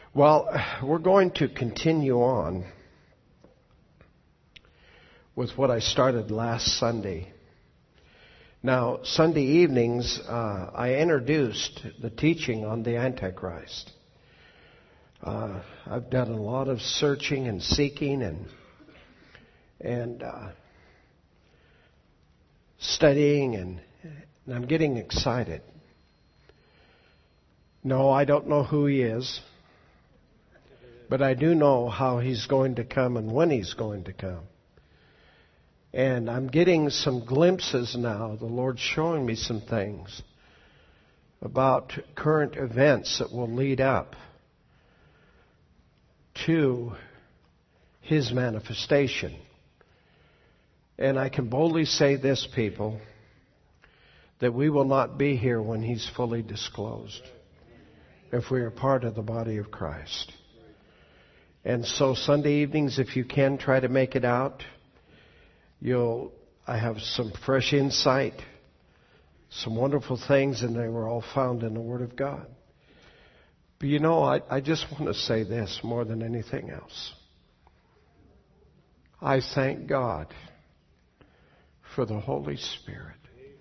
Well, we're going to continue on with what I started last Sunday. Now, Sunday evenings, I introduced the teaching on the Antichrist. I've done a lot of searching and seeking and studying, and I'm getting excited. No, I don't know who he is. But I do know how he's going to come and when he's going to come. And I'm getting some glimpses now. The Lord's showing me some things about current events that will lead up to his manifestation. And I can boldly say this, people, that we will not be here when he's fully disclosed if we are part of the body of Christ. And so Sunday evenings, if you can, try to make it out. I have some fresh insight, some wonderful things, and they were all found in the Word of God. But I just want to say this more than anything else. I thank God for the Holy Spirit.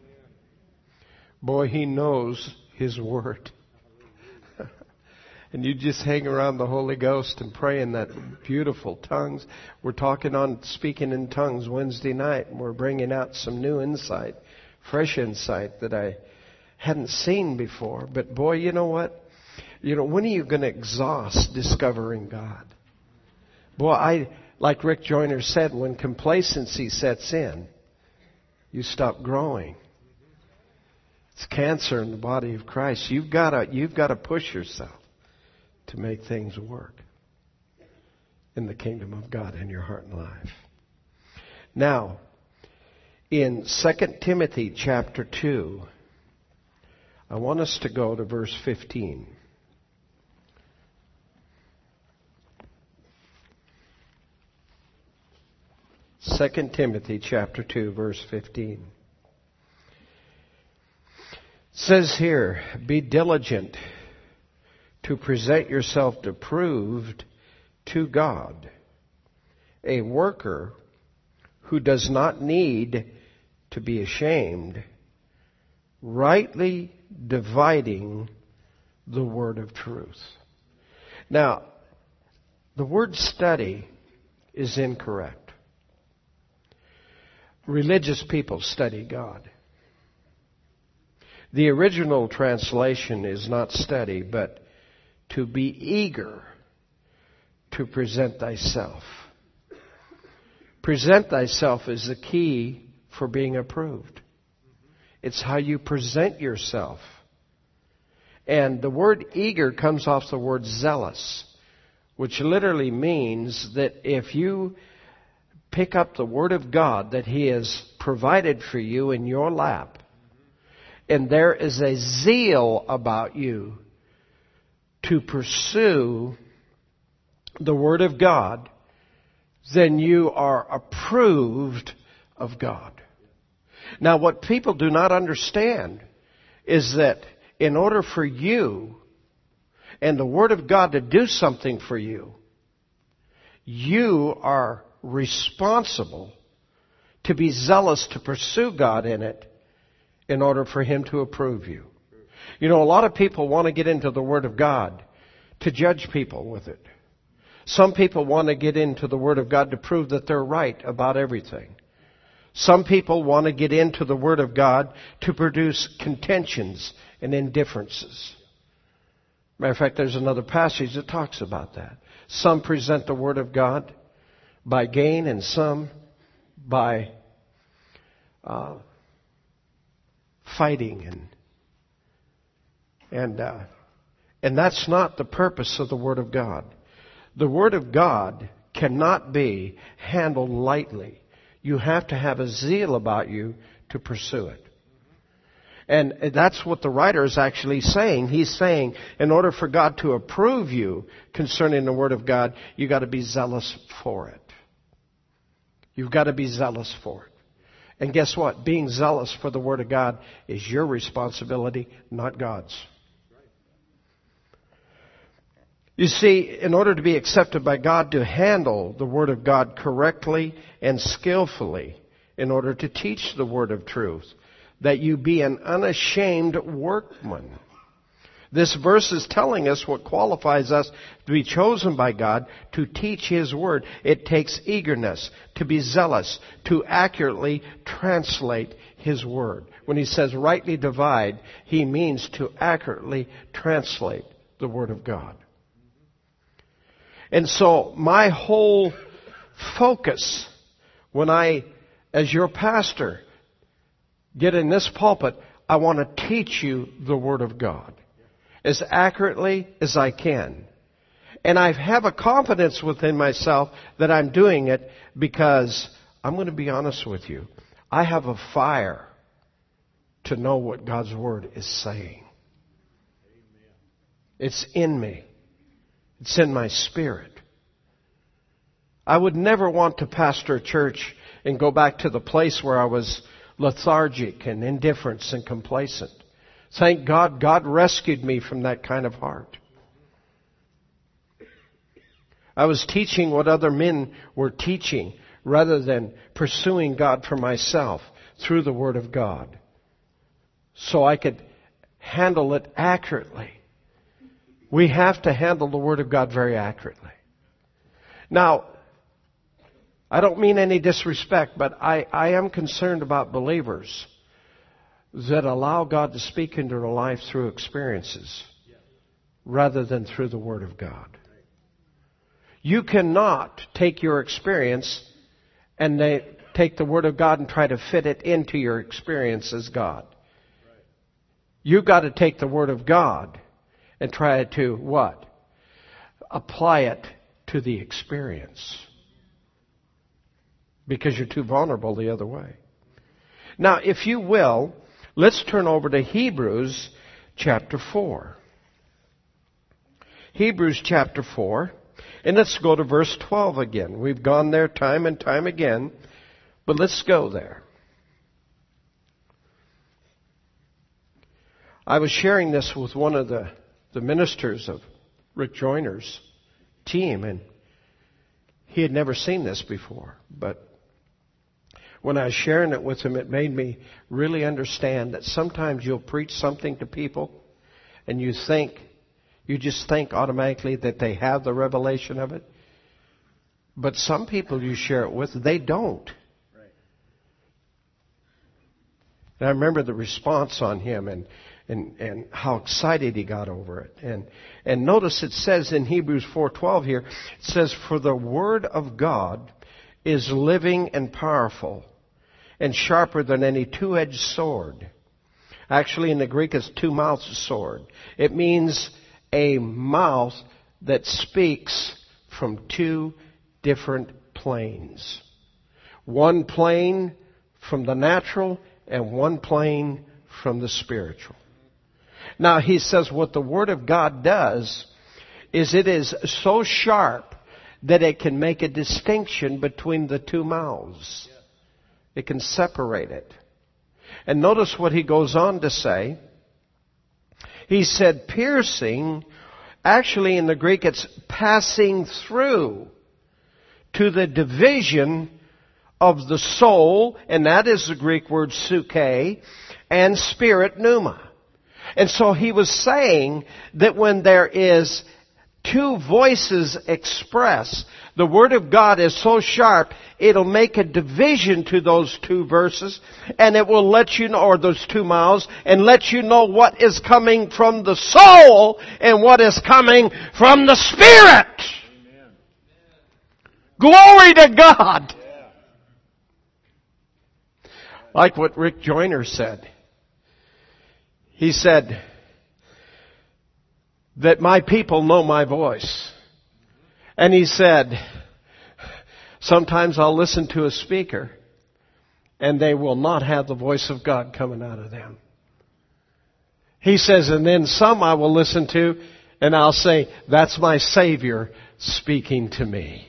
Boy, He knows His Word. And you just hang around the Holy Ghost and pray in that beautiful tongues. We're talking on speaking in tongues Wednesday night, and we're bringing out some new insight, fresh insight that I hadn't seen before. But boy, you know what? When are you going to exhaust discovering God? Boy, like Rick Joyner said, when complacency sets in, you stop growing. It's cancer in the body of Christ. You've got to push yourself to make things work in the kingdom of God in your heart and life. Now, in 2 Timothy chapter 2, I want us to go to verse 15. Second Timothy chapter 2, verse 15. It says here, "Be diligent to present yourself approved to God, a worker who does not need to be ashamed, rightly dividing the word of truth." Now, the word study is incorrect. Religious people study God. The original translation is not study, but to be eager to present thyself. Present thyself is the key for being approved. It's how you present yourself. And the word eager comes off the word zealous, which literally means that if you pick up the Word of God that He has provided for you in your lap, and there is a zeal about you to pursue the Word of God, then you are approved of God. Now, what people do not understand is that in order for you and the Word of God to do something for you, you are responsible to be zealous to pursue God in it in order for Him to approve you. A lot of people want to get into the Word of God to judge people with it. Some people want to get into the Word of God to prove that they're right about everything. Some people want to get into the Word of God to produce contentions and indifferences. Matter of fact, there's another passage that talks about that. Some present the Word of God by gain and some by fighting and that's not the purpose of the Word of God. The Word of God cannot be handled lightly. You have to have a zeal about you to pursue it. And that's what the writer is actually saying. He's saying, in order for God to approve you concerning the Word of God, you've got to be zealous for it. You've got to be zealous for it. And guess what? Being zealous for the Word of God is your responsibility, not God's. You see, in order to be accepted by God, to handle the Word of God correctly and skillfully, in order to teach the Word of truth, that you be an unashamed workman. This verse is telling us what qualifies us to be chosen by God to teach His Word. It takes eagerness, to be zealous, to accurately translate His Word. When He says rightly divide, He means to accurately translate the Word of God. And so my whole focus when I, as your pastor, get in this pulpit, I want to teach you the Word of God as accurately as I can. And I have a confidence within myself that I'm doing it because, I'm going to be honest with you, I have a fire to know what God's Word is saying. It's in me. It's in my spirit. I would never want to pastor a church and go back to the place where I was lethargic and indifferent and complacent. Thank God, God rescued me from that kind of heart. I was teaching what other men were teaching rather than pursuing God for myself through the Word of God, so I could handle it accurately. We have to handle the Word of God very accurately. Now, I don't mean any disrespect, but I am concerned about believers that allow God to speak into their life through experiences rather than through the Word of God. You cannot take your experience and take the Word of God and try to fit it into your experience as God. You've got to take the Word of God and try to what? Apply it to the experience. Because you're too vulnerable the other way. Now, if you will, let's turn over to Hebrews chapter 4. Hebrews chapter 4. And let's go to verse 12 again. We've gone there time and time again, but let's go there. I was sharing this with one of the ministers of Rick Joyner's team, and he had never seen this before. But when I was sharing it with him, it made me really understand that sometimes you'll preach something to people, and you just think automatically that they have the revelation of it. But some people you share it with, they don't. Right. And I remember the response on him and how excited he got over it. And notice it says in Hebrews 4:12 here, it says, "For the Word of God is living and powerful and sharper than any two-edged sword." Actually, in the Greek, it's two-mouthed sword. It means a mouth that speaks from two different planes. One plane from the natural and one plane from the spiritual. Now, he says what the Word of God does is it is so sharp that it can make a distinction between the two mouths. It can separate it. And notice what he goes on to say. He said piercing, actually in the Greek it's passing through to the division of the soul, and that is the Greek word psyche, and spirit pneuma. And so he was saying that when there is two voices expressed, the Word of God is so sharp, it'll make a division to those two verses, and it will let you know, or those two mouths, and let you know what is coming from the soul and what is coming from the Spirit. Amen. Glory to God. Yeah. Like what Rick Joyner said. He said that my people know my voice. And he said, sometimes I'll listen to a speaker and they will not have the voice of God coming out of them. He says, and then some I will listen to and I'll say, that's my Savior speaking to me.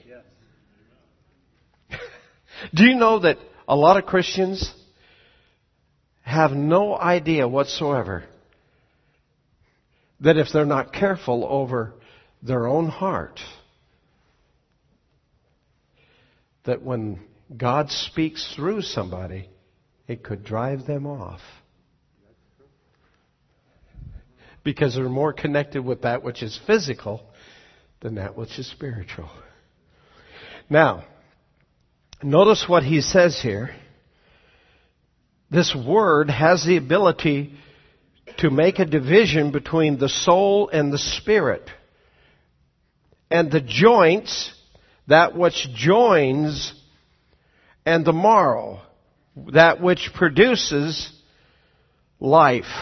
Yes. Do you know that a lot of Christians have no idea whatsoever that if they're not careful over their own heart, that when God speaks through somebody, it could drive them off. Because they're more connected with that which is physical than that which is spiritual. Now, notice what he says here. This word has the ability to make a division between the soul and the spirit. And the joints, that which joins, and the marrow, that which produces life.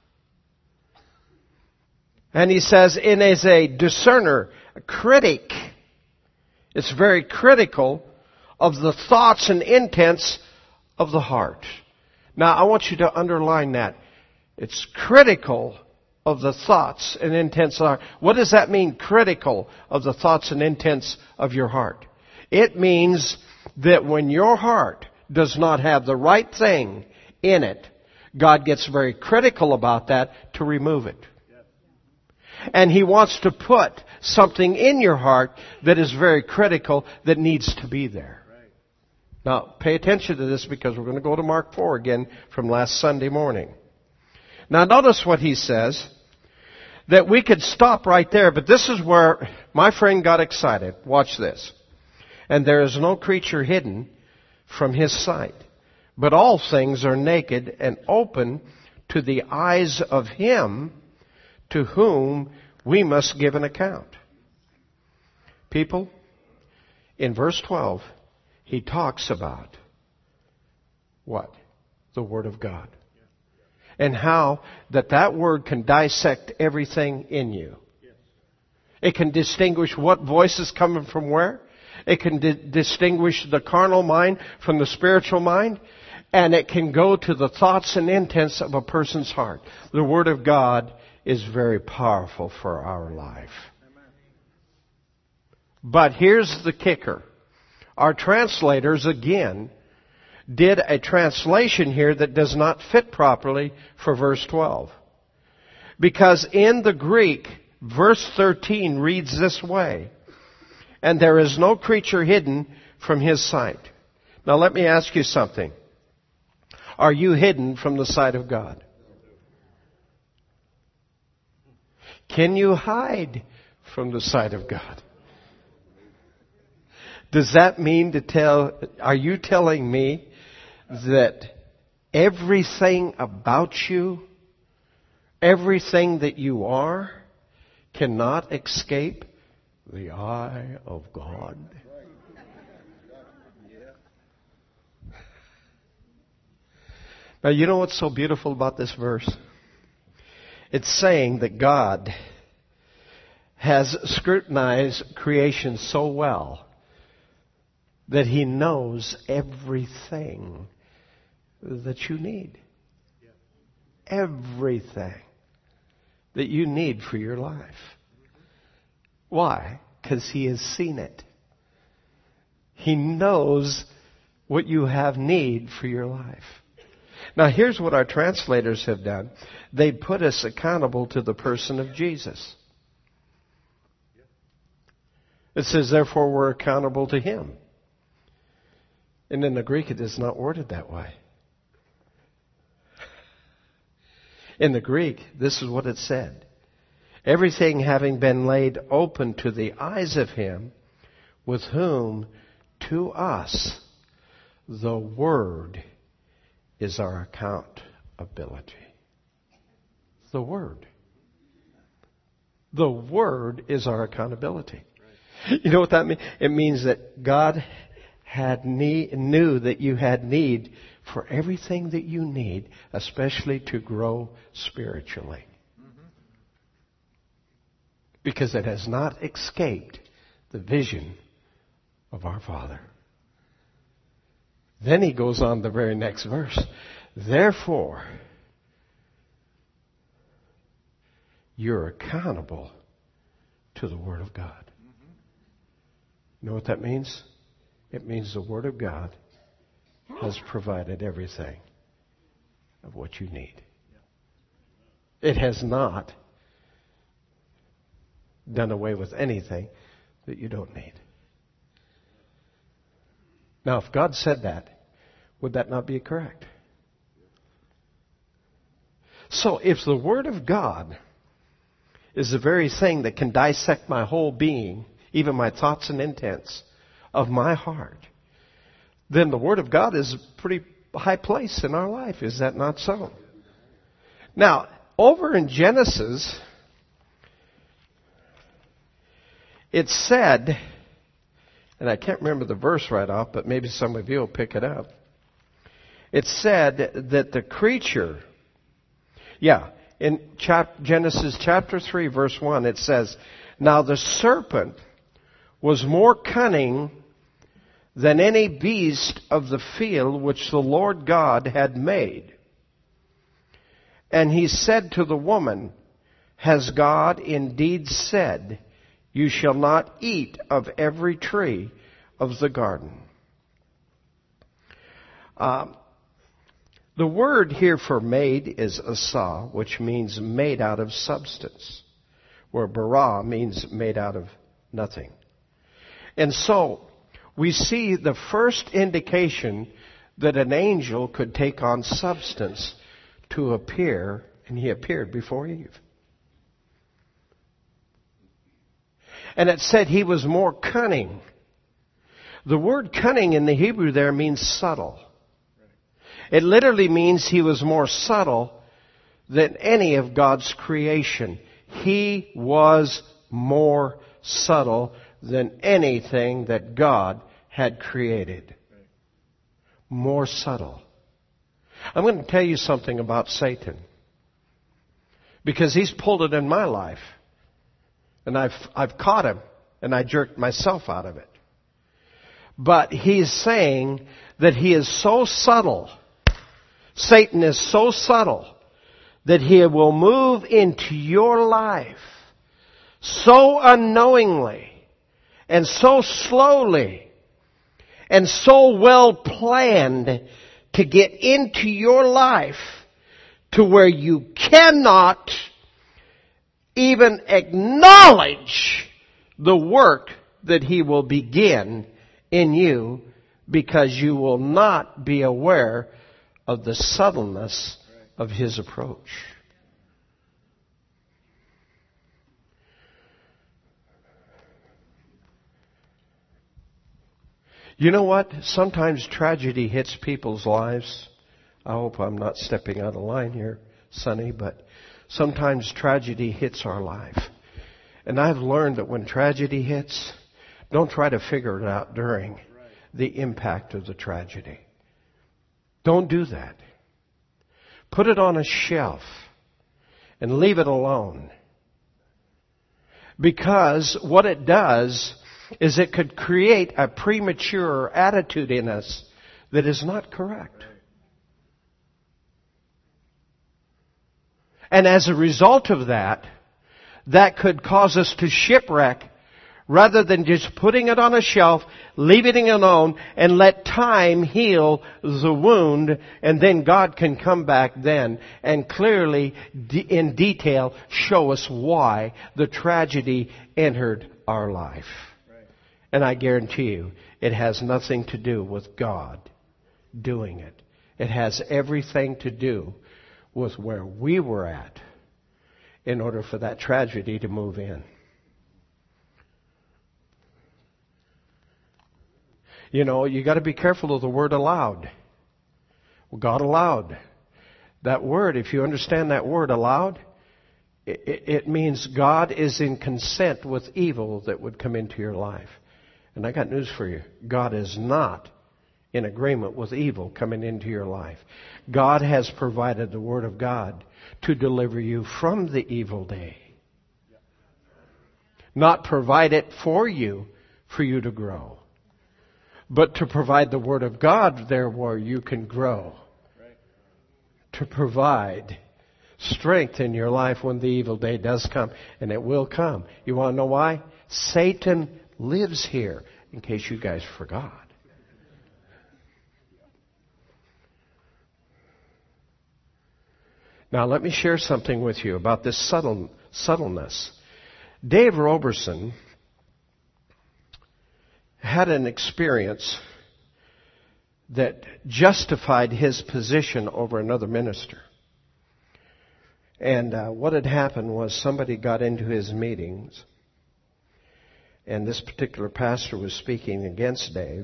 And he says, and as a discerner, a critic, it's very critical of the thoughts and intents of the heart. Now, I want you to underline that. It's critical of the thoughts and intents of the heart. What does that mean, critical of the thoughts and intents of your heart? It means that when your heart does not have the right thing in it, God gets very critical about that to remove it. And He wants to put something in your heart that is very critical that needs to be there. Now, pay attention to this because we're going to go to Mark 4 again from last Sunday morning. Now, notice what he says, that we could stop right there, but this is where my friend got excited. Watch this. And there is no creature hidden from His sight, but all things are naked and open to the eyes of Him to whom we must give an account. People, in verse 12, he talks about what? The Word of God. And how that Word can dissect everything in you. It can distinguish what voice is coming from where. It can distinguish the carnal mind from the spiritual mind. And it can go to the thoughts and intents of a person's heart. The Word of God is very powerful for our life. But here's the kicker. Our translators, again, did a translation here that does not fit properly for verse 12. Because in the Greek, verse 13 reads this way, and there is no creature hidden from His sight. Now let me ask you something. Are you hidden from the sight of God? Can you hide from the sight of God? Does that mean are you telling me that everything about you, everything that you are, cannot escape the eye of God? Now, you know what's so beautiful about this verse? It's saying that God has scrutinized creation so well that He knows everything that you need. Everything that you need for your life. Why? Because He has seen it. He knows what you have need for your life. Now here's what our translators have done. They put us accountable to the person of Jesus. It says, therefore we're accountable to Him. And in the Greek it is not worded that way. In the Greek, this is what it said. Everything having been laid open to the eyes of Him, with whom to us the Word is our accountability. The Word. The Word is our accountability. You know what that means? It means that God knew that you had need for everything that you need, especially to grow spiritually. Because it has not escaped the vision of our Father. Then he goes on the very next verse. Therefore, you're accountable to the Word of God. You know what that means? It means the Word of God has provided everything of what you need. It has not done away with anything that you don't need. Now, if God said that, would that not be correct? So, if the Word of God is the very thing that can dissect my whole being, even my thoughts and intents of my heart, then the Word of God is a pretty high place in our life. Is that not so? Now, over in Genesis, it said, and I can't remember the verse right off, but maybe some of you will pick it up. It said that the creature, in Genesis chapter 3, verse 1, it says, "Now the serpent was more cunning than any beast of the field which the Lord God had made. And he said to the woman, Has God indeed said, You shall not eat of every tree of the garden?" The word here for made is asa, which means made out of substance, where bara means made out of nothing. And so, we see the first indication that an angel could take on substance to appear, and he appeared before Eve. And it said he was more cunning. The word cunning in the Hebrew there means subtle. It literally means he was more subtle than any of God's creation. He was more subtle than anything that God had created. More subtle. I'm going to tell you something about Satan, because he's pulled it in my life. And I've caught him, and I jerked myself out of it. But he's saying that he is so subtle, Satan is so subtle, that he will move into your life so unknowingly and so slowly and so well planned to get into your life to where you cannot even acknowledge the work that he will begin in you, because you will not be aware of the subtleness of his approach. You know what? Sometimes tragedy hits people's lives. I hope I'm not stepping out of line here, Sonny, but sometimes tragedy hits our life. And I've learned that when tragedy hits, don't try to figure it out during the impact of the tragedy. Don't do that. Put it on a shelf and leave it alone. Because what it does is it could create a premature attitude in us that is not correct. And as a result of that, that could cause us to shipwreck, rather than just putting it on a shelf, leaving it alone, and let time heal the wound, and then God can come back then and clearly, in detail, show us why the tragedy entered our life. Right. And I guarantee you, it has nothing to do with God doing it. It has everything to do with where we were at in order for that tragedy to move in. You know, you got to be careful of the word allowed. Well, God allowed. That word, if you understand that word allowed, it means God is in consent with evil that would come into your life. And I got news for you. God is not in agreement with evil coming into your life. God has provided the Word of God to deliver you from the evil day. Not provide it for you to grow, but to provide the Word of God there where you can grow. To provide strength in your life when the evil day does come. And it will come. You want to know why? Satan lives here, in case you guys forgot. Now let me share something with you about this subtleness. Dave Roberson had an experience that justified his position over another minister. And what had happened was somebody got into his meetings, and this particular pastor was speaking against Dave.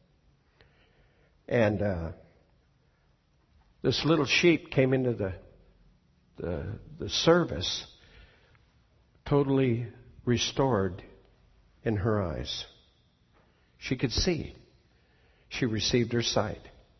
And this little sheep came into the service totally restored in her eyes. She could see. She received her sight.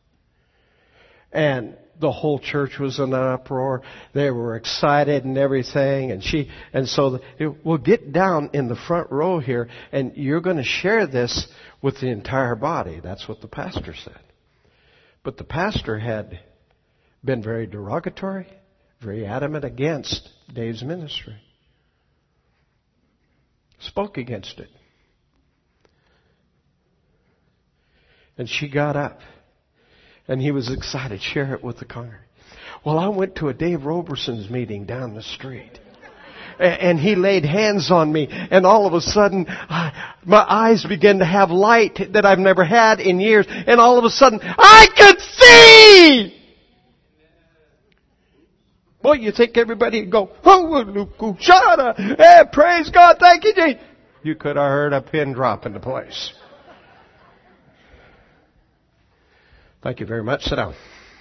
And the whole church was in an uproar. They were excited and everything. And so we'll get down in the front row here, and you're going to share this with the entire body. That's what the pastor said. But the pastor had been very derogatory, very adamant against Dave's ministry. Spoke against it. And she got up. And he was excited. Share it with the congregation. Well, I went to a Dave Roberson's meeting down the street. And he laid hands on me. And all of a sudden, my eyes began to have light that I've never had in years. And all of a sudden, I could see! Boy, you think everybody would go, oh, Shada, hey, praise God, thank you, Jesus. You could have heard a pin drop into place. Thank you very much. Sit down.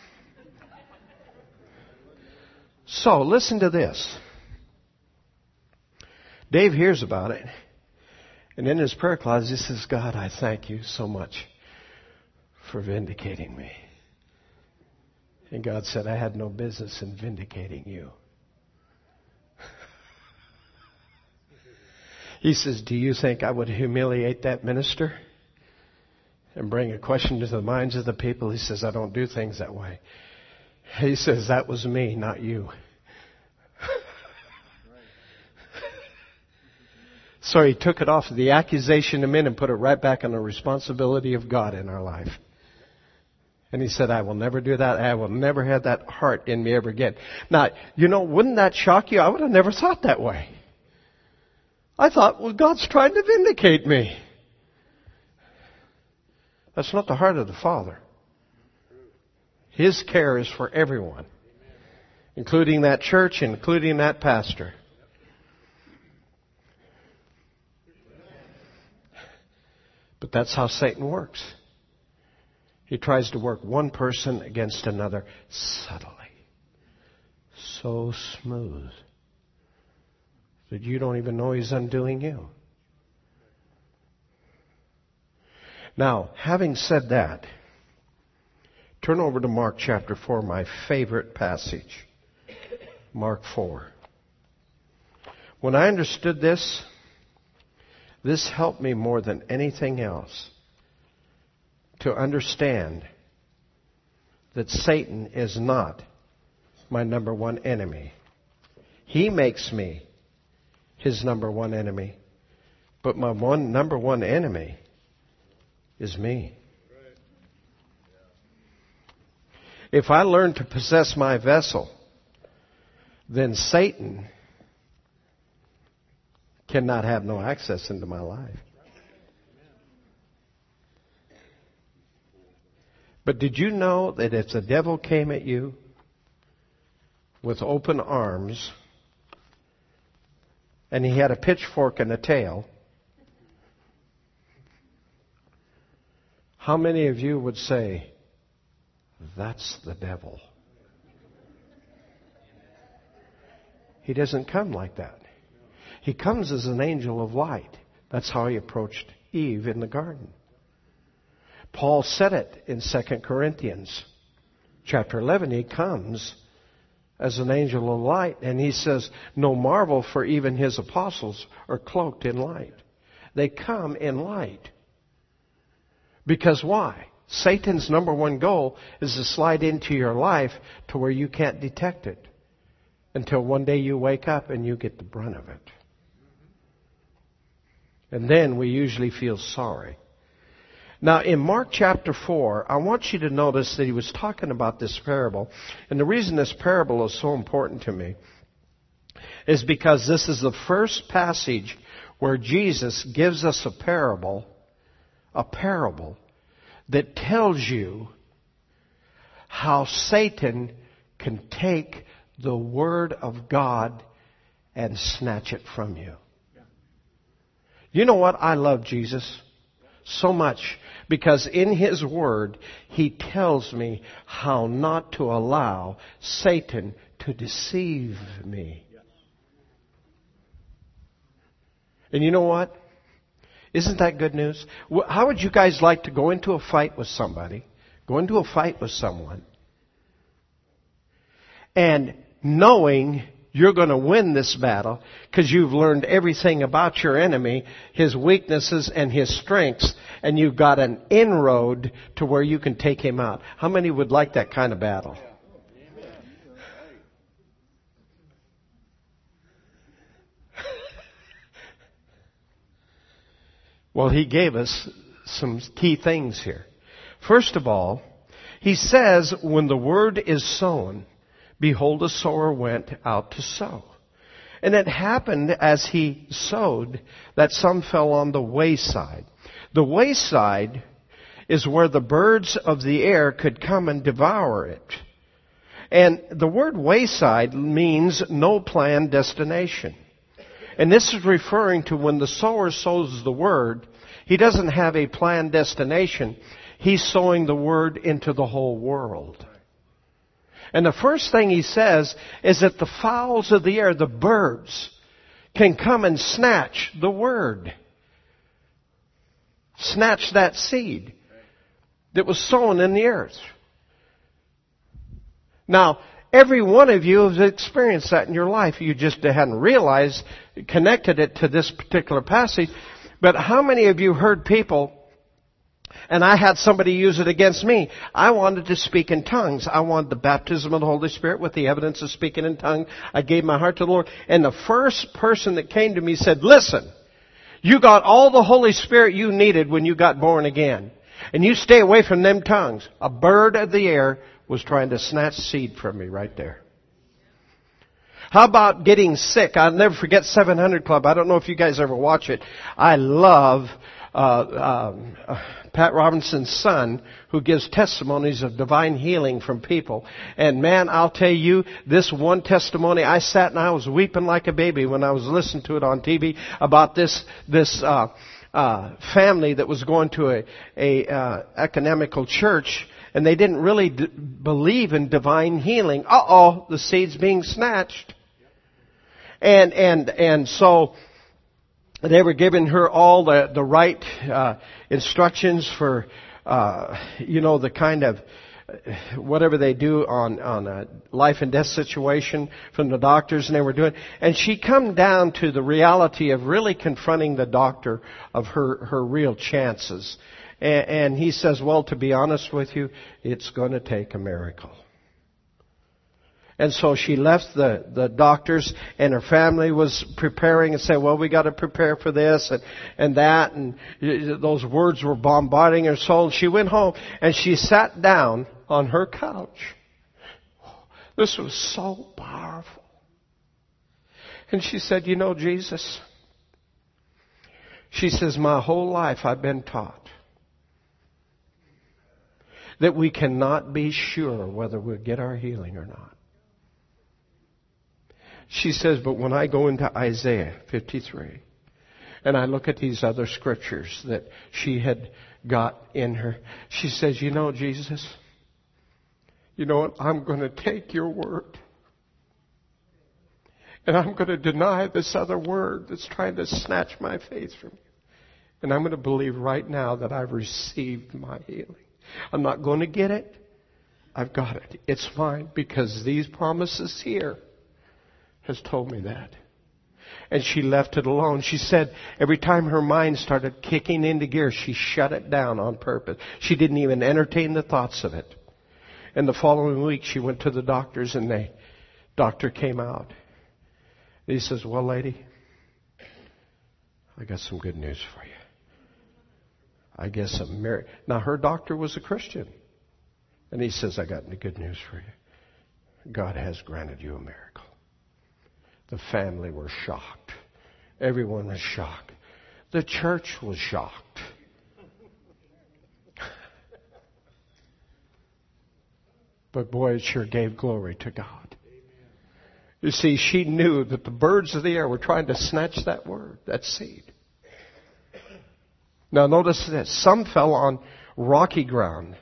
So, listen to this. Dave hears about it. And in his prayer closet, he says, God, I thank you so much for vindicating me. And God said, I had no business in vindicating you. He says, do you think I would humiliate that minister and bring a question to the minds of the people? He says, I don't do things that way. He says, that was me, not you. So he took it off the accusation of men and put it right back on the responsibility of God in our life. And he said, I will never do that. I will never have that heart in me ever again. Now, wouldn't that shock you? I would have never thought that way. I thought, well, God's trying to vindicate me. That's not the heart of the Father. His care is for everyone, including that church, including that pastor. But that's how Satan works. He tries to work one person against another subtly. So smooth that you don't even know he's undoing you. Now, having said that, turn over to Mark chapter 4, my favorite passage. Mark 4. When I understood this helped me more than anything else to understand that Satan is not my number one enemy. He makes me his number one enemy. But my number one enemy is me. If I learn to possess my vessel, then Satan cannot have no access into my life. But did you know that if the devil came at you with open arms and he had a pitchfork and a tail, how many of you would say, that's the devil? He doesn't come like that. He comes as an angel of light. That's how he approached Eve in the garden. Paul said it in 2 Corinthians chapter 11. He comes as an angel of light. And he says, no marvel, for even his apostles are cloaked in light. They come in light. Because why? Satan's number one goal is to slide into your life to where you can't detect it. Until one day you wake up and you get the brunt of it. And then we usually feel sorry. Now, in Mark chapter 4, I want you to notice that he was talking about this parable. And the reason this parable is so important to me is because this is the first passage where Jesus gives us a parable that tells you how Satan can take the Word of God and snatch it from you. You know what? I love Jesus so much because in His Word, He tells me how not to allow Satan to deceive me. And you know what? Isn't that good news? How would you guys like to go into a fight with somebody, go into a fight with someone, and knowing you're going to win this battle because you've learned everything about your enemy, his weaknesses and his strengths, and you've got an inroad to where you can take him out? How many would like that kind of battle? Well, He gave us some key things here. First of all, He says, when the word is sown, behold, a sower went out to sow. And it happened as he sowed that some fell on the wayside. The wayside is where the birds of the air could come and devour it. And the word wayside means no planned destination. And this is referring to when the sower sows the word, he doesn't have a planned destination. He's sowing the word into the whole world. And the first thing he says is that the fowls of the air, the birds, can come and snatch the word. Snatch that seed that was sown in the earth. Now, every one of you has experienced that in your life. You just hadn't realized, connected it to this particular passage. But how many of you heard people, and I had somebody use it against me, I wanted to speak in tongues. I wanted the baptism of the Holy Spirit with the evidence of speaking in tongues. I gave my heart to the Lord. And the first person that came to me said, listen, you got all the Holy Spirit you needed when you got born again. And you stay away from them tongues. A bird of the air was trying to snatch seed from me right there. How about getting sick? I'll never forget 700 Club. I don't know if you guys ever watch it. I love Pat Robinson's son, who gives testimonies of divine healing from people. And man, I'll tell you, this one testimony, I sat and I was weeping like a baby when I was listening to it on TV about this family that was going to a ecumenical church. And they didn't really believe in divine healing. The seed's being snatched. And so they were giving her all the right instructions for, the kind of whatever they do on a life and death situation from the doctors, and they were doing. And she come down to the reality of really confronting the doctor of her real chances. And he says, well, to be honest with you, it's going to take a miracle. And so she left the doctors, and her family was preparing and said, well, we got to prepare for this and that. And those words were bombarding her soul. She went home and she sat down on her couch. This was so powerful. And she said, Jesus, she says, my whole life I've been taught that we cannot be sure whether we'll get our healing or not. She says, but when I go into Isaiah 53 and I look at these other scriptures that she had got in her, she says, Jesus, you know what? I'm going to take your word and I'm going to deny this other word that's trying to snatch my faith from you. And I'm going to believe right now that I've received my healing. I'm not going to get it. I've got it. It's fine because these promises here has told me that. And she left it alone. She said every time her mind started kicking into gear, she shut it down on purpose. She didn't even entertain the thoughts of it. And the following week she went to the doctors and the doctor came out. And he says, well, lady, I got some good news for you. I guess now her doctor was a Christian. And he says, I got good news for you. God has granted you a miracle. The family were shocked. Everyone was shocked. The church was shocked. But boy, it sure gave glory to God. You see, she knew that the birds of the air were trying to snatch that word, that seed. Now notice this. Some fell on rocky ground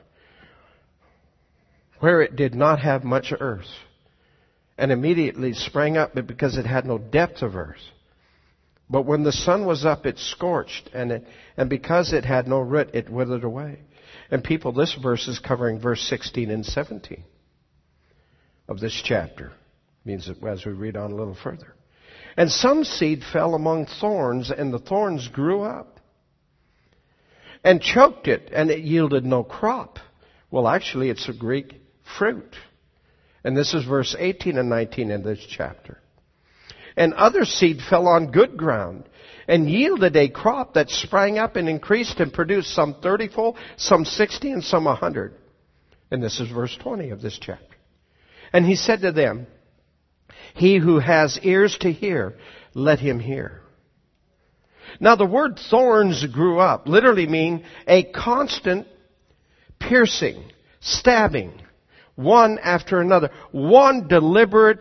where it did not have much earth, and immediately sprang up because it had no depth of earth. But when the sun was up, it scorched, and because it had no root, it withered away. And people, this verse is covering verse 16 and 17 of this chapter. Means that as we read on a little further. And some seed fell among thorns, and the thorns grew up and choked it, and it yielded no crop. Well, actually, it's a Greek fruit. And this is verse 18 and 19 in this chapter. And other seed fell on good ground and yielded a crop that sprang up and increased and produced some 30-fold, some 60, and some 100. And this is verse 20 of this chapter. And he said to them, he who has ears to hear, let him hear. Now the word thorns grew up literally mean a constant piercing, stabbing, one after another. One deliberate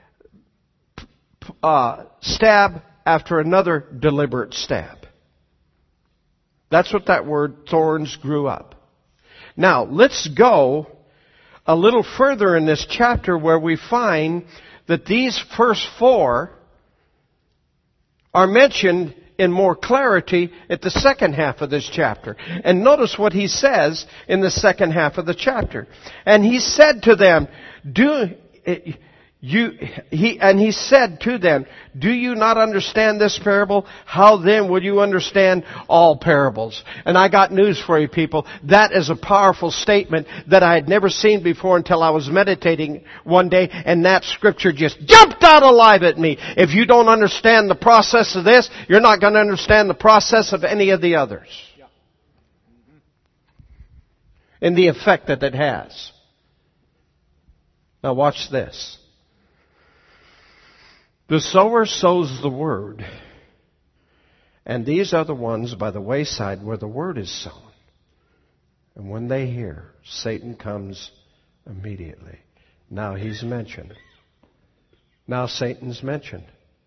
stab after another deliberate stab. That's what that word thorns grew up. Now, let's go a little further in this chapter where we find that these first four are mentioned in more clarity at the second half of this chapter. And notice what he says in the second half of the chapter. And he said to them, he said to them, do you not understand this parable? How then would you understand all parables? And I got news for you people. That is a powerful statement that I had never seen before until I was meditating one day, and that scripture just jumped out alive at me. If you don't understand the process of this, you're not going to understand the process of any of the others. And the effect that it has. Now watch this. The sower sows the word, and these are the ones by the wayside where the word is sown. And when they hear, Satan comes immediately. Now he's mentioned. Now Satan's mentioned.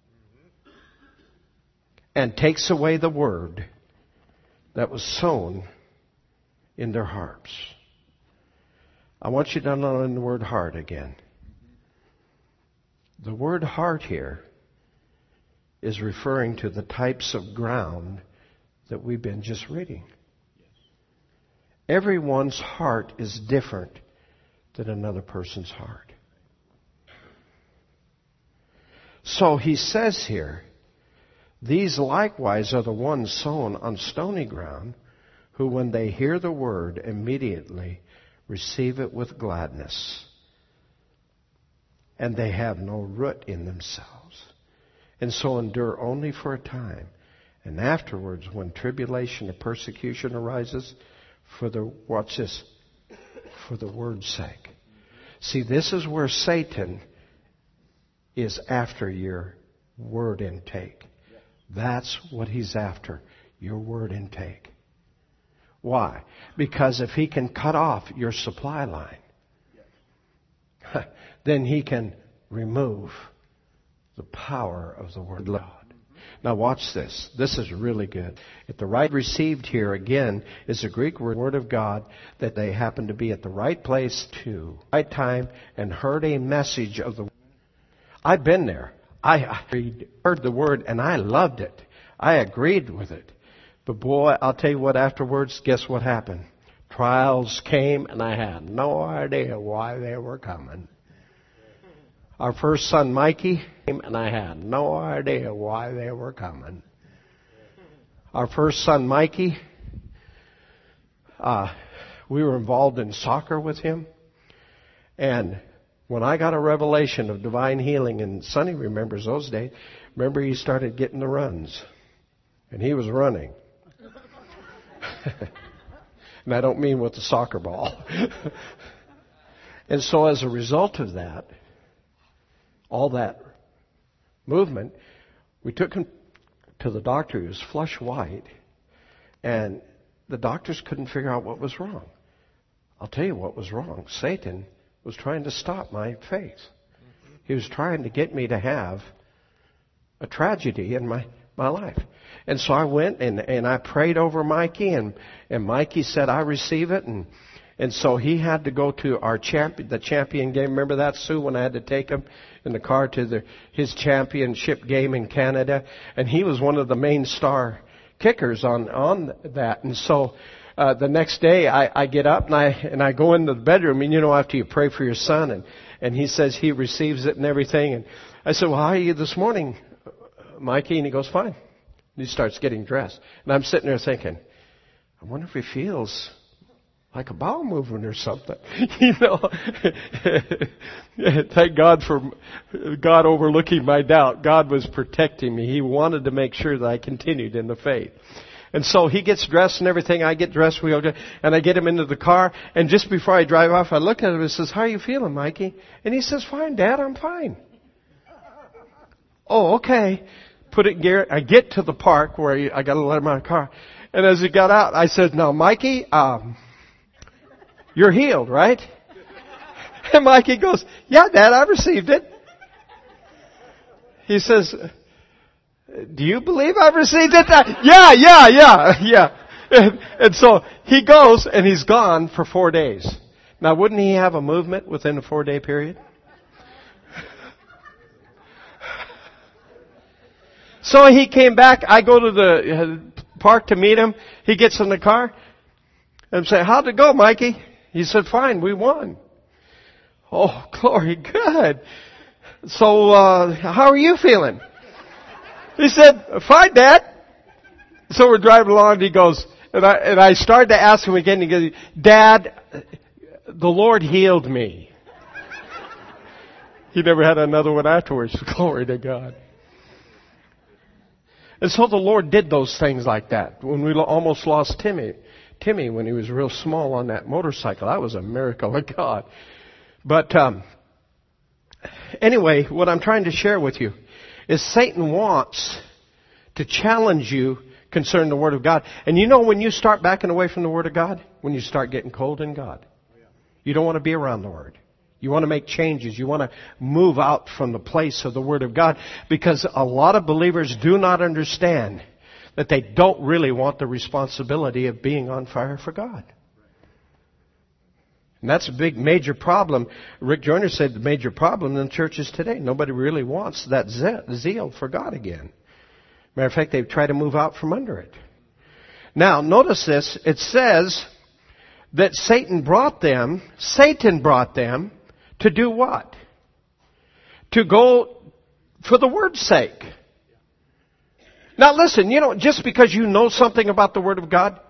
And takes away the word that was sown in their hearts. I want you to underline the word heart again. The word heart here is referring to the types of ground that we've been just reading. Everyone's heart is different than another person's heart. So he says here, these likewise are the ones sown on stony ground, who when they hear the word immediately receive it with gladness. And they have no root in themselves, and so endure only for a time. And afterwards, when tribulation or persecution arises, for the word's sake. See, this is where Satan is after your word intake. That's what he's after, your word intake. Why? Because if he can cut off your supply line, then he can remove the power of the Word of God. Now watch this. This is really good. If the right received here again is a Greek word of God, that they happen to be at the right place to right time and heard a message of the Word. I've been there. I heard the Word and I loved it. I agreed with it. But boy, I'll tell you what, afterwards, guess what happened? Trials came and I had no idea why they were coming. Our first son, Mikey, came and I had no idea why they were coming. Our first son, Mikey, we were involved in soccer with him. And when I got a revelation of divine healing, and Sonny remembers those days, remember he started getting the runs. And he was running. And I don't mean with the soccer ball. And so as a result of that, all that movement. We took him to the doctor. He was flush white. And the doctors couldn't figure out what was wrong. I'll tell you what was wrong. Satan was trying to stop my faith. He was trying to get me to have a tragedy in my life. And so I went and I prayed over Mikey, and Mikey said, I receive it. And so he had to go to the champion game. Remember that, Sue, when I had to take him in the car to his championship game in Canada? And he was one of the main star kickers on that. And so the next day I get up and I go into the bedroom, and after you pray for your son, and he says he receives it and everything. And I said, well, how are you this morning, Mikey? And he goes, fine. And he starts getting dressed. And I'm sitting there thinking, I wonder if he feels like a bowel movement or something. Thank God for God overlooking my doubt. God was protecting me. He wanted to make sure that I continued in the faith. And so he gets dressed and everything. I get dressed, and I get him into the car. And just before I drive off, I look at him and says, how are you feeling, Mikey? And he says, fine, Dad, I'm fine. Oh, okay. Put it in gear. I get to the park where I got to let him out of the car. And as he got out, I said, now, Mikey, you're healed, right? And Mikey goes, yeah, Dad, I received it. He says, do you believe I've received it? Yeah. And so he goes and he's gone for 4 days. Now, wouldn't he have a movement within a 4-day period? So he came back. I go to the park to meet him. He gets in the car and say, how'd it go, Mikey? He said, fine, we won. Oh, glory, good. So, how are you feeling? He said, fine, Dad. So we're driving along and he goes, and I started to ask him again, he goes, Dad, the Lord healed me. He never had another one afterwards. Glory to God. And so the Lord did those things like that. When we almost lost Timmy when he was real small on that motorcycle. That was a miracle of God. But anyway, what I'm trying to share with you is Satan wants to challenge you concerning the Word of God. And when you start backing away from the Word of God, when you start getting cold in God, you don't want to be around the Word. You want to make changes. You want to move out from the place of the Word of God, because a lot of believers do not understand that they don't really want the responsibility of being on fire for God. And that's a big, major problem. Rick Joyner said the major problem in churches today. Nobody really wants that zeal for God again. Matter of fact, they try to move out from under it. Now, notice this. It says that Satan brought them to do what? To go for the Word's sake. Now listen, just because you know something about the Word of God,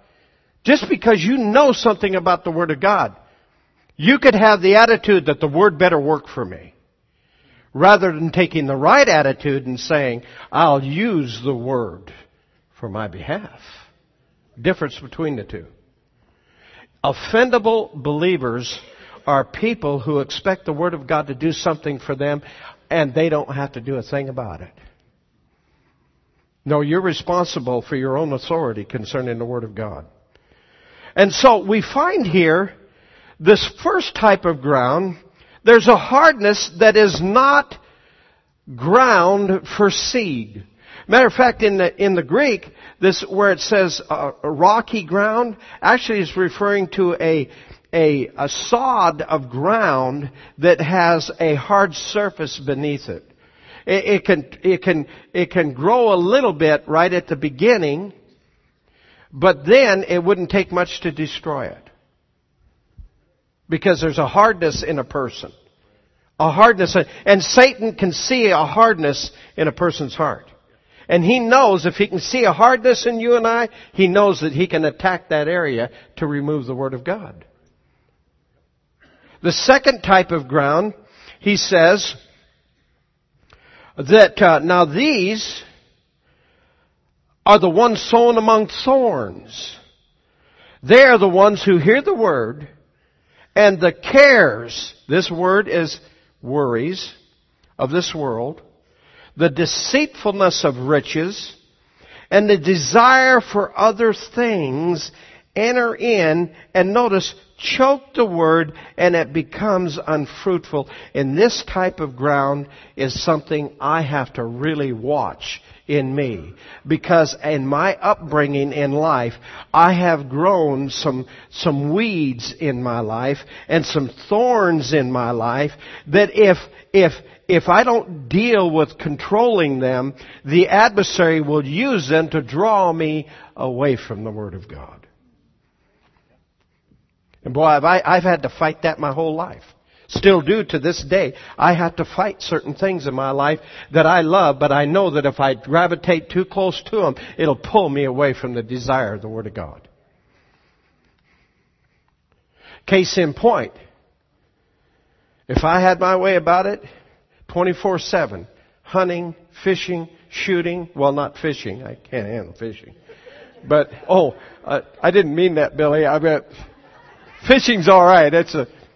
you could have the attitude that the Word better work for me, rather than taking the right attitude and saying, I'll use the Word for my behalf. Difference between the two. Offendable believers are people who expect the Word of God to do something for them, and they don't have to do a thing about it. No, you're responsible for your own authority concerning the Word of God. And so we find here this first type of ground. There's a hardness that is not ground for seed. Matter of fact, in the Greek, this where it says rocky ground actually is referring to a sod of ground that has a hard surface beneath it. It can grow a little bit right at the beginning, but then it wouldn't take much to destroy it. Because there's a hardness in a person. A hardness, and Satan can see a hardness in a person's heart. And he knows if he can see a hardness in you and I, he knows that he can attack that area to remove the Word of God. The second type of ground, he says, that now these are the ones sown among thorns. They are the ones who hear the Word, and the cares, this word is worries, of this world, the deceitfulness of riches, and the desire for other things enter in, and notice, choke the word, and it becomes unfruitful. And this type of ground is something I have to really watch in me. Because in my upbringing in life, I have grown some weeds in my life and some thorns in my life that if I don't deal with controlling them, the adversary will use them to draw me away from the Word of God. And boy, I've had to fight that my whole life. Still do to this day. I have to fight certain things in my life that I love, but I know that if I gravitate too close to them, it'll pull me away from the desire of the Word of God. Case in point, if I had my way about it, 24/7, hunting, fishing, shooting, well, not fishing, I can't handle fishing. But, I didn't mean that, Billy. I meant fishing's all right. It's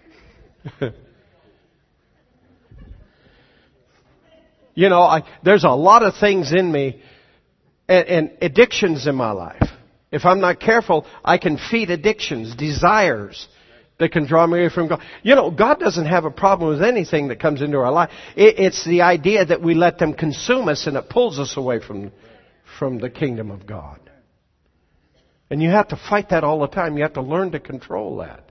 there's a lot of things in me and addictions in my life. If I'm not careful, I can feed addictions, desires that can draw me away from God. God doesn't have a problem with anything that comes into our life. It's the idea that we let them consume us and it pulls us away from the kingdom of God. And you have to fight that all the time. You have to learn to control that.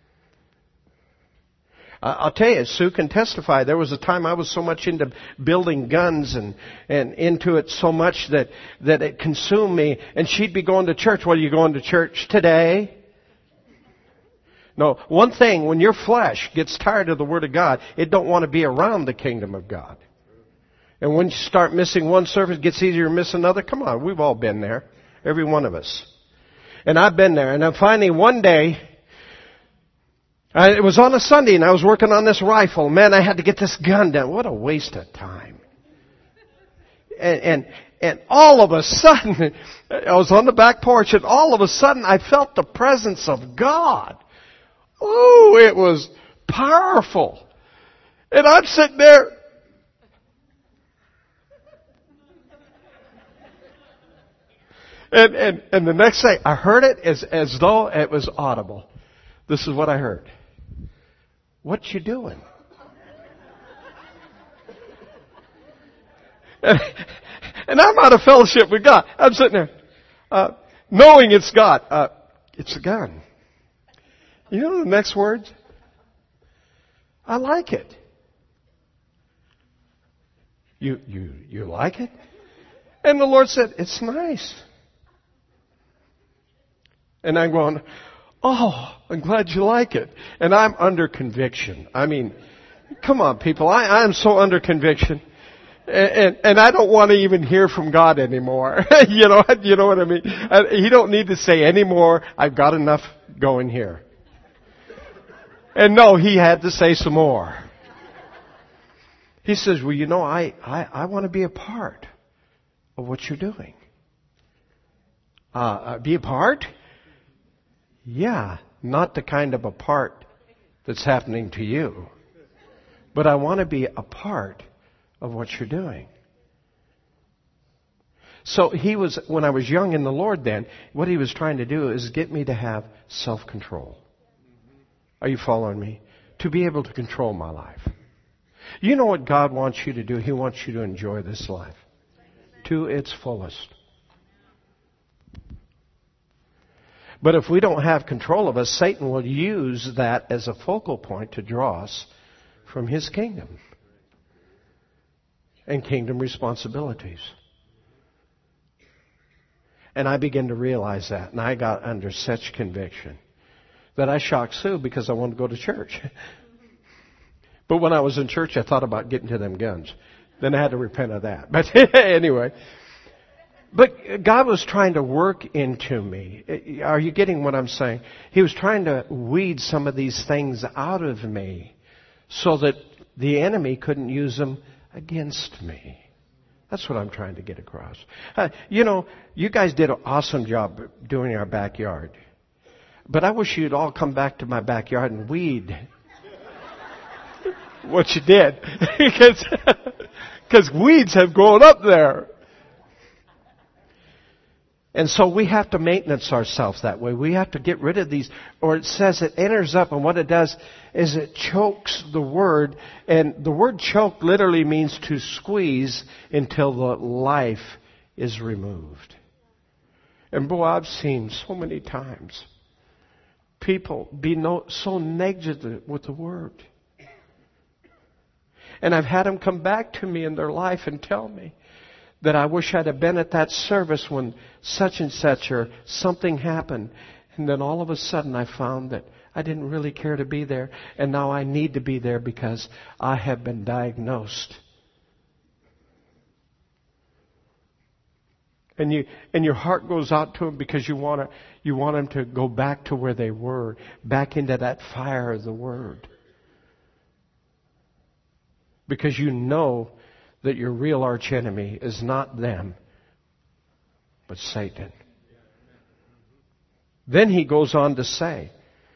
I'll tell you, Sue can testify. There was a time I was so much into building guns and into it so much that it consumed me. And she'd be going to church. Well, you going to church today? No. One thing, when your flesh gets tired of the Word of God, it don't want to be around the kingdom of God. And when you start missing one service, it gets easier to miss another. Come on, we've all been there. Every one of us. And I've been there. And then finally one day, it was on a Sunday and I was working on this rifle. Man, I had to get this gun done. What a waste of time. And all of a sudden, I was on the back porch and all of a sudden I felt the presence of God. Oh, it was powerful. And I'm sitting there. And the next thing, I heard it as though it was audible. This is what I heard. What you doing? And I'm out of fellowship with God. I'm sitting there, knowing it's God. It's a gun. You know the next words? I like it. You like it? And the Lord said, it's nice. And I'm going, oh, I'm glad you like it. And I'm under conviction. I mean, come on, people. I am so under conviction. And I don't want to even hear from God anymore. you know what I mean? He don't need to say any more. I've got enough going here. And no, he had to say some more. He says, well, I want to be a part of what you're doing. Be a part? Yeah, not the kind of a part that's happening to you. But I want to be a part of what you're doing. So when I was young in the Lord then, what he was trying to do is get me to have self-control. Are you following me? To be able to control my life. You know what God wants you to do? He wants you to enjoy this life to its fullest. But if we don't have control of us, Satan will use that as a focal point to draw us from his kingdom and kingdom responsibilities. And I began to realize that, and I got under such conviction that I shocked Sue because I wanted to go to church. But when I was in church, I thought about getting to them guns. Then I had to repent of that. But anyway. But God was trying to work into me. Are you getting what I'm saying? He was trying to weed some of these things out of me so that the enemy couldn't use them against me. That's what I'm trying to get across. You guys did an awesome job doing our backyard. But I wish you'd all come back to my backyard and weed what you did. Because Because weeds have grown up there. And so we have to maintenance ourselves that way. We have to get rid of these, or it says it enters up, and what it does is it chokes the word. And the word choke literally means to squeeze until the life is removed. And boy, I've seen so many times people be so negligent with the word. And I've had them come back to me in their life and tell me that I wish I'd have been at that service when such and such or something happened. And then all of a sudden I found that I didn't really care to be there. And now I need to be there because I have been diagnosed. And your heart goes out to them because you want them to go back to where they were, back into that fire of the Word. Because you know that your real archenemy is not them, but Satan. Then he goes on to say,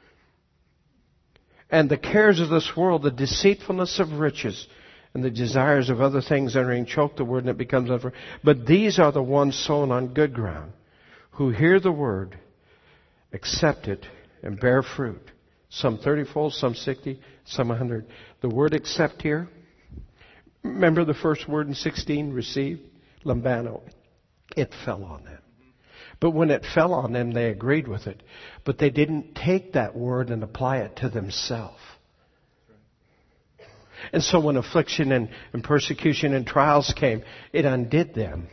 and the cares of this world, the deceitfulness of riches, and the desires of other things entering choke the word, and it becomes unfruitful. But these are the ones sown on good ground, who hear the word, accept it, and bear fruit. Some 30-fold, some 60, some 100. The word accept here, remember the first word in 16, receive, lambano. It fell on them. But when it fell on them, they agreed with it. But they didn't take that word and apply it to themselves. And so when affliction and persecution and trials came, it undid them.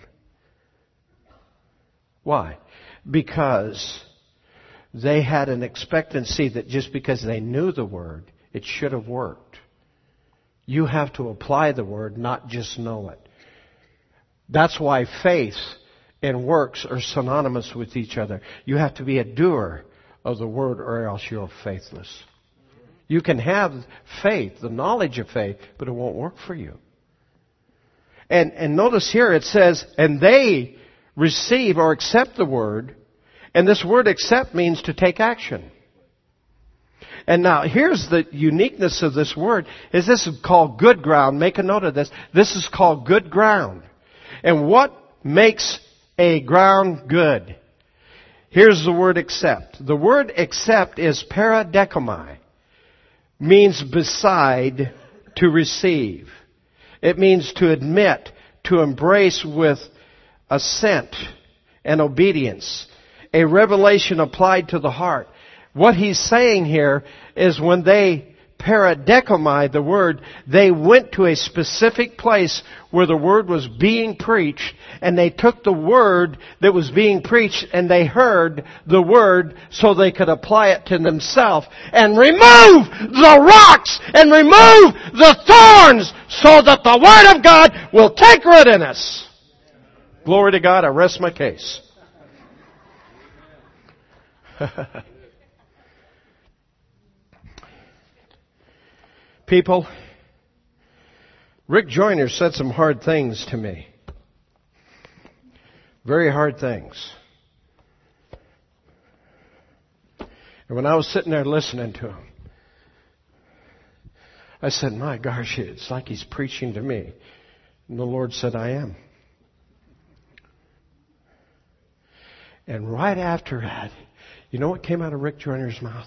Why? Because they had an expectancy that just because they knew the word, it should have worked. You have to apply the word, not just know it. That's why faith and works are synonymous with each other. You have to be a doer of the word, or else you're faithless. You can have faith, the knowledge of faith, but it won't work for you. And notice here it says, and they receive or accept the word. And this word accept means to take action. And now here's the uniqueness of this word, is this is called good ground. Make a note of this. This is called good ground. And what makes a ground good? Here's the word accept. The word accept is paradekomai. Means beside, to receive. It means to admit, to embrace with assent and obedience. A revelation applied to the heart. What he's saying here is when they paradekomai the word, they went to a specific place where the word was being preached, and they took the word that was being preached and they heard the word so they could apply it to themselves and remove the rocks and remove the thorns so that the word of God will take root in us. Glory to God. I rest my case. People, Rick Joyner said some hard things to me. Very hard things. And when I was sitting there listening to him, I said, my gosh, it's like he's preaching to me. And the Lord said, I am. And right after that, you know what came out of Rick Joyner's mouth?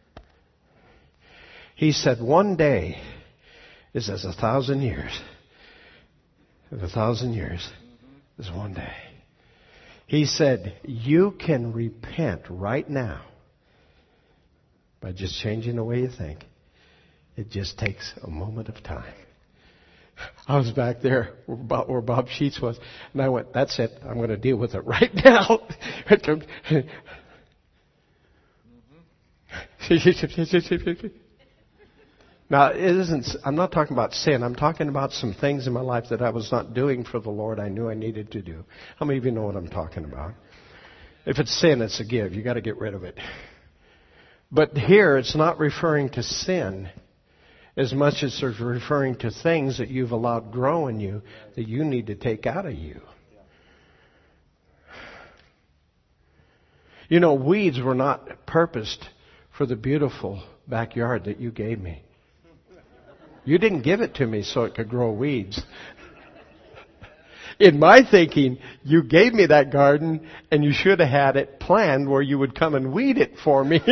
He said, one day is as 1,000 years. And 1,000 years is one day. He said, you can repent right now by just changing the way you think. It just takes a moment of time. I was back there where Bob Sheets was, and I went, that's it. I'm going to deal with it right now. Now, I'm not talking about sin. I'm talking about some things in my life that I was not doing for the Lord I knew I needed to do. How many of you know what I'm talking about? If it's sin, it's a give. You got to get rid of it. But here, it's not referring to sin as much as it's referring to things that you've allowed grow in you that you need to take out of you. You know, weeds were not purposed for the beautiful backyard that you gave me. You didn't give it to me so it could grow weeds. In my thinking, you gave me that garden and you should have had it planned where you would come and weed it for me.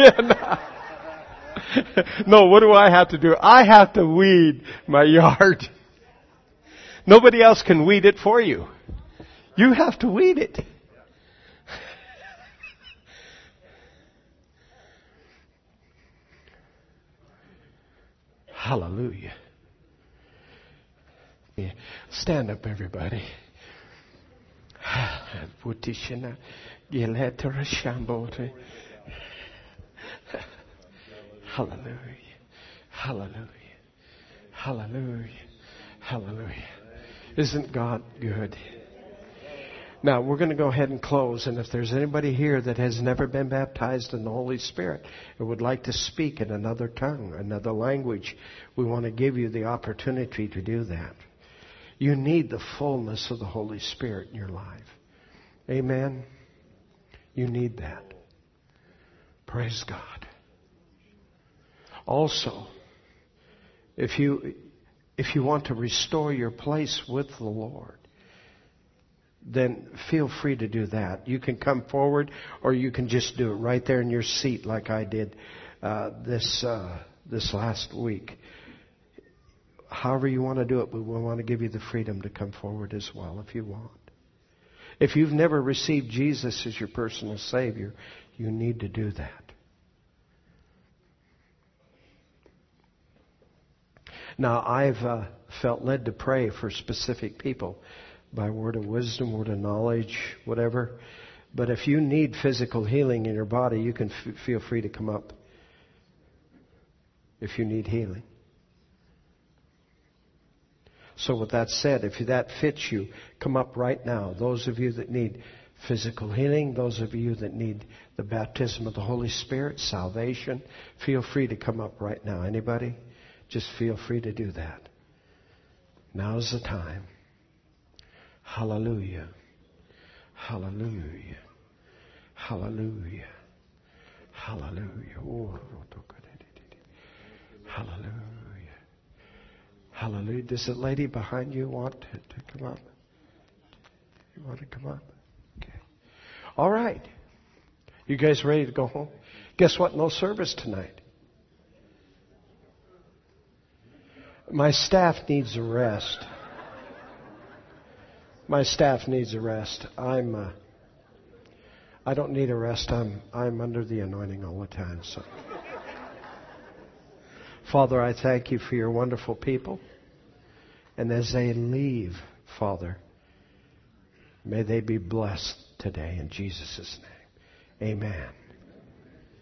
No, what do I have to do? I have to weed my yard. Nobody else can weed it for you. You have to weed it. Hallelujah. Yeah. Stand up, everybody. Hallelujah. Hallelujah. Hallelujah. Hallelujah. Isn't God good? Now, we're going to go ahead and close, and if there's anybody here that has never been baptized in the Holy Spirit and would like to speak in another tongue, another language, we want to give you the opportunity to do that. You need the fullness of the Holy Spirit in your life. Amen? You need that. Praise God. Also, if you want to restore your place with the Lord, then feel free to do that. You can come forward, or you can just do it right there in your seat like I did this last week. However you want to do it, but we want to give you the freedom to come forward as well if you want. If you've never received Jesus as your personal Savior, you need to do that. Now, I've felt led to pray for specific people by word of wisdom, word of knowledge, whatever. But if you need physical healing in your body, you can feel free to come up if you need healing. So with that said, if that fits you, come up right now. Those of you that need physical healing, those of you that need the baptism of the Holy Spirit, salvation, feel free to come up right now. Anybody? Just feel free to do that. Now's the time. Hallelujah. Hallelujah. Hallelujah. Hallelujah. Oh, hallelujah. Hallelujah. Does the lady behind you want to come up? You want to come up? Okay. All right. You guys ready to go home? Guess what? No service tonight. My staff needs a rest. My staff needs a rest. I don't need a rest. I'm under the anointing all the time. So, Father, I thank you for your wonderful people. And as they leave, Father, may they be blessed today in Jesus' name. Amen.